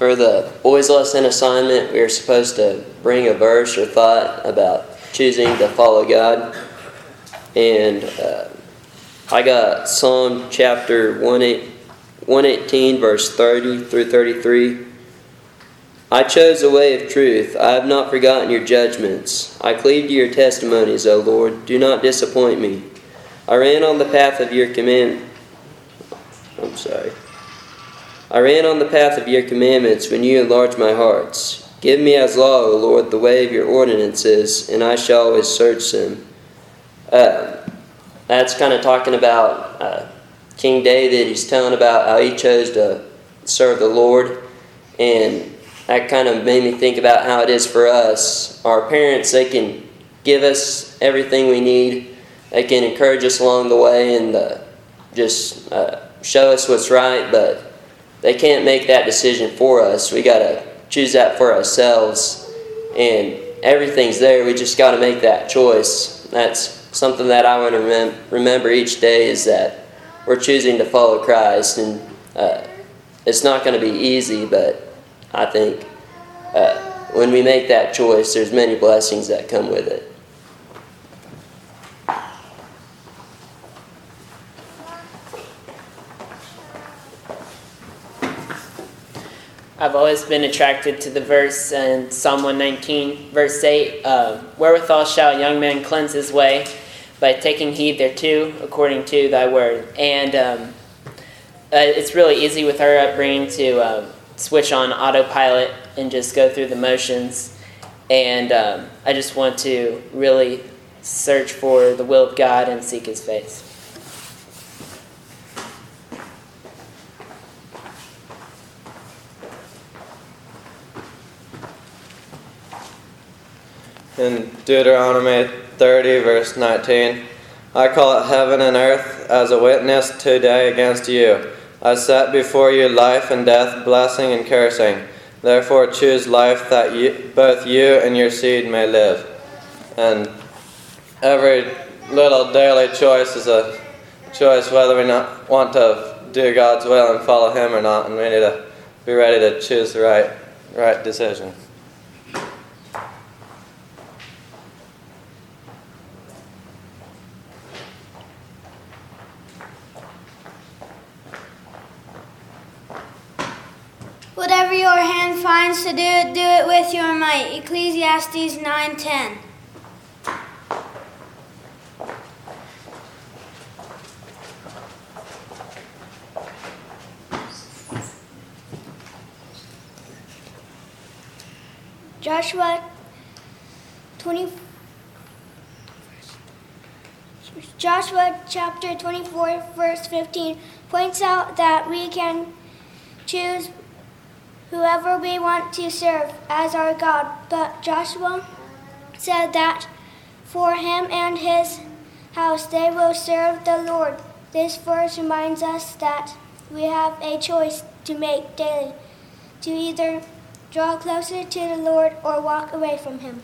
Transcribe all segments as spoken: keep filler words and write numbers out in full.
for the boys' lesson assignment, we are supposed to bring a verse or thought about choosing to follow God. And uh, I got Psalm chapter one eighteen, verse thirty through thirty-three. I chose the way of truth. I have not forgotten your judgments. I cleave to your testimonies, O Lord. Do not disappoint me. I ran on the path of your command. I'm sorry. I ran on the path of your commandments when you enlarged my hearts. Give me as law, O Lord, the way of your ordinances, and I shall always search them. Uh, that's kind of talking about uh, King David. He's telling about how he chose to serve the Lord, and that kind of made me think about how it is for us. Our parents, they can give us everything we need. They can encourage us along the way and uh, just uh, show us what's right, but they can't make that decision for us. We got to choose that for ourselves, and everything's there. We just got to make that choice. That's something that I want to rem- remember each day, is that we're choosing to follow Christ, and uh, it's not going to be easy, but I think uh, when we make that choice, there's many blessings that come with it. I've always been attracted to the verse in Psalm one nineteen, verse eight, uh, wherewithal shall a young man cleanse his way, by taking heed thereto, according to thy word. And um, uh, it's really easy with our upbringing to uh, switch on autopilot and just go through the motions. And um, I just want to really search for the will of God and seek his face. In Deuteronomy thirty, verse nineteen, I call it heaven and earth as a witness today against you. I set before you life and death, blessing and cursing. Therefore choose life, that you, both you and your seed may live. And every little daily choice is a choice whether we not want to do God's will and follow him or not, and we need to be ready to choose the right, right decision. Whatever your hand finds to do it, do it with your might. Ecclesiastes nine ten. Joshua twenty. Joshua chapter twenty-four, verse fifteen points out that we can choose whoever we want to serve as our God. But Joshua said that for him and his house they will serve the Lord. This verse reminds us that we have a choice to make daily, to either draw closer to the Lord or walk away from him.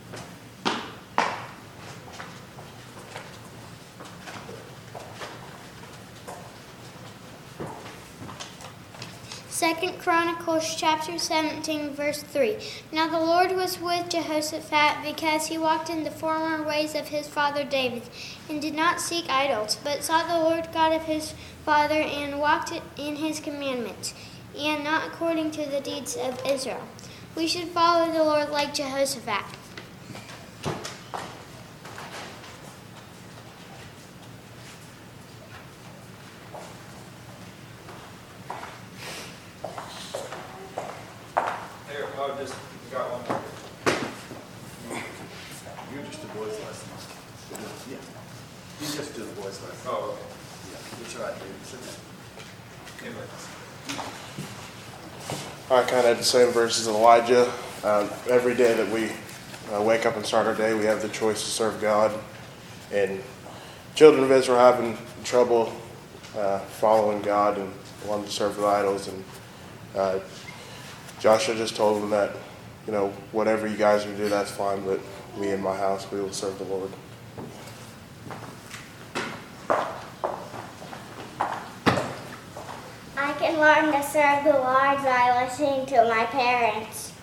Second Chronicles chapter seventeen, verse three. Now the Lord was with Jehoshaphat, because he walked in the former ways of his father David, and did not seek idols, but sought the Lord God of his father, and walked in his commandments, and not according to the deeds of Israel. We should follow the Lord like Jehoshaphat. Just got one more. You just do boys' lessons. Yeah. You just do the boys' lessons. Oh, okay. Yeah. It's all right, David. Sit down. I kind of had the same verse as Elijah. Um, every day that we uh, wake up and start our day, we have the choice to serve God. And children of Israel having trouble uh, following God and wanting to serve the idols. And uh, Joshua just told them that, you know, whatever you guys are do, that's fine, but me and my house, we will serve the Lord. I can learn to serve the Lord by listening to my parents.